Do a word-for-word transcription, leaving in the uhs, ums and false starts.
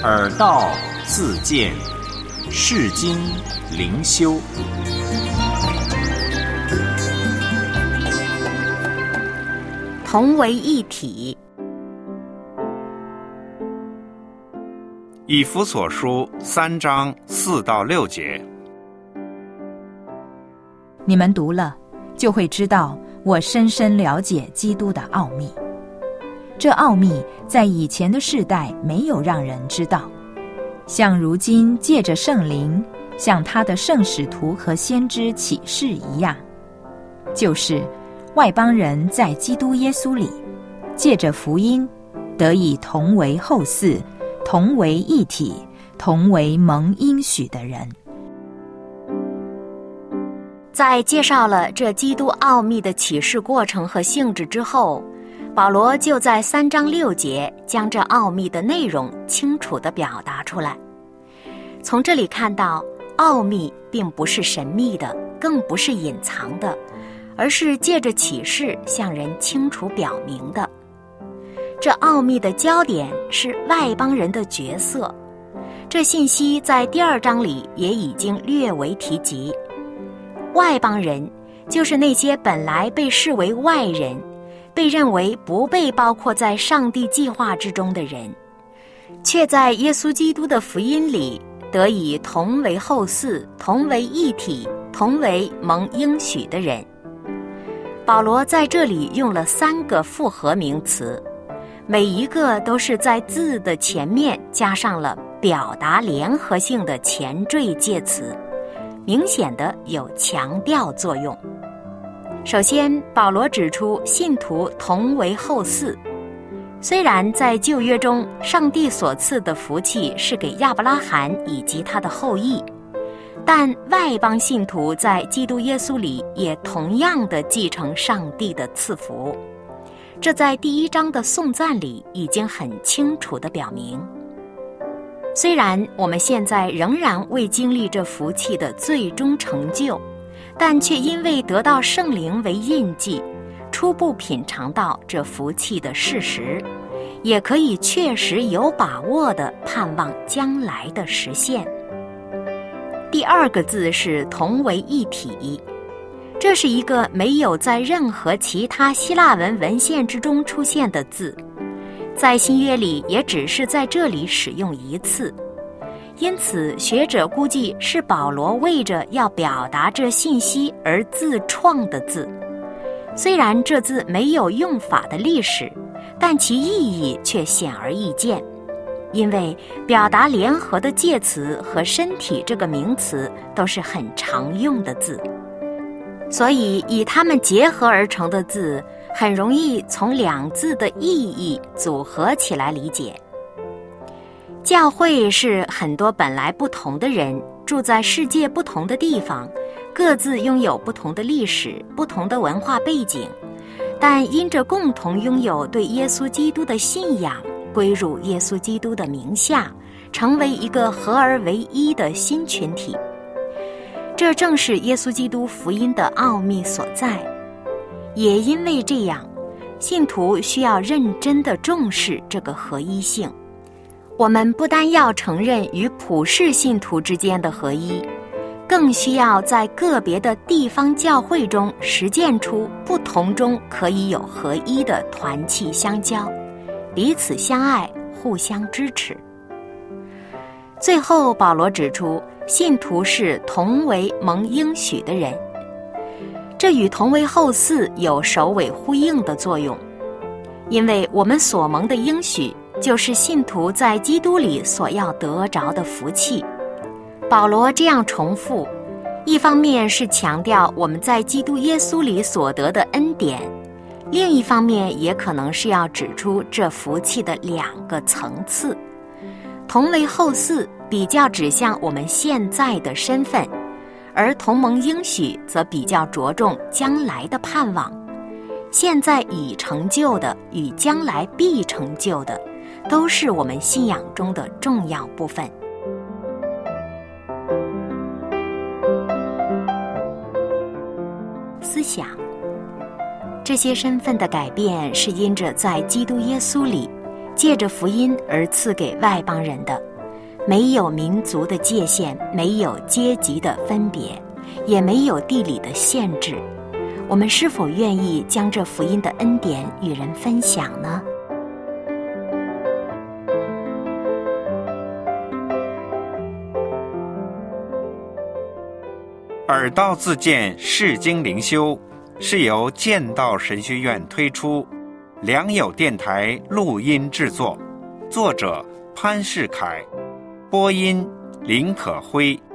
耳道自见，世经灵修。 同为一体。 以弗所书三章四到六节， 你们读了，就会知道我深深了解基督的奥秘。这奥秘在以前的世代没有让人知道，像如今借着圣灵，向他的圣使徒和先知启示一样，就是外邦人在基督耶稣里，借着福音，得以同为后嗣，同为一体，同为蒙应许的人。 在介绍了这基督奥秘的启示过程和性质之后，保罗就在三章六节将这奥秘的内容清楚地表达出来。从这里看到，奥秘并不是神秘的，更不是隐藏的，而是借着启示向人清楚表明的。这奥秘的焦点是外邦人的角色，这信息在第二章里也已经略为提及。外邦人就是那些本来被视为外人，被认为不被包括在上帝计划之中的人，却在耶稣基督的福音里得以同为后嗣，同为一体，同为蒙应许的人。保罗在这里用了三个复合名词，每一个都是在字的前面加上了表达联合性的前缀介词，明显的有强调作用。首先，保罗指出信徒同为后嗣。虽然在旧约中，上帝所赐的福气是给亚伯拉罕以及他的后裔，但外邦信徒在基督耶稣里也同样的继承上帝的赐福。这在第一章的颂赞里已经很清楚地表明。虽然我们现在仍然未经历这福气的最终成就，但却因为得到圣灵为印记，初步品尝到这福气的事实，也可以确实有把握地盼望将来的实现。第二个字是同为一体，这是一个没有在任何其他希腊文文献之中出现的字，在新约里也只是在这里使用一次。因此学者估计是保罗为着要表达这信息而自创的字。虽然这字没有用法的历史，但其意义却显而易见，因为表达联合的介词和身体这个名词都是很常用的字，所以以它们结合而成的字很容易从两字的意义组合起来理解。教会是很多本来不同的人住在世界不同的地方，各自拥有不同的历史、不同的文化背景，但因着共同拥有对耶稣基督的信仰，归入耶稣基督的名下，成为一个合而为一的新群体。这正是耶稣基督福音的奥秘所在。也因为这样，信徒需要认真地重视这个合一性。我们不单要承认与普世信徒之间的合一，更需要在个别的地方教会中实践出不同中可以有合一的团契相交，彼此相爱，互相支持。最后保罗指出，信徒是同为蒙应许的人，这与同为后嗣有首尾呼应的作用，因为我们所蒙的应许就是信徒在基督里所要得着的福气。保罗这样重复，一方面是强调我们在基督耶稣里所得的恩典，另一方面也可能是要指出这福气的两个层次。同为后嗣比较指向我们现在的身份，而同蒙应许则比较着重将来的盼望。现在已成就的与将来必成就的，都是我们信仰中的重要部分。思想，这些身份的改变是因着在基督耶稣里借着福音而赐给外邦人的， 没有民族的界限，没有阶级的分别，也没有地理的限制。我们是否愿意将这福音的恩典与人分享呢？ 耳道自荐释经灵修是由剑道神学院推出，良友电台录音制作，作者潘世凯，播音林可辉。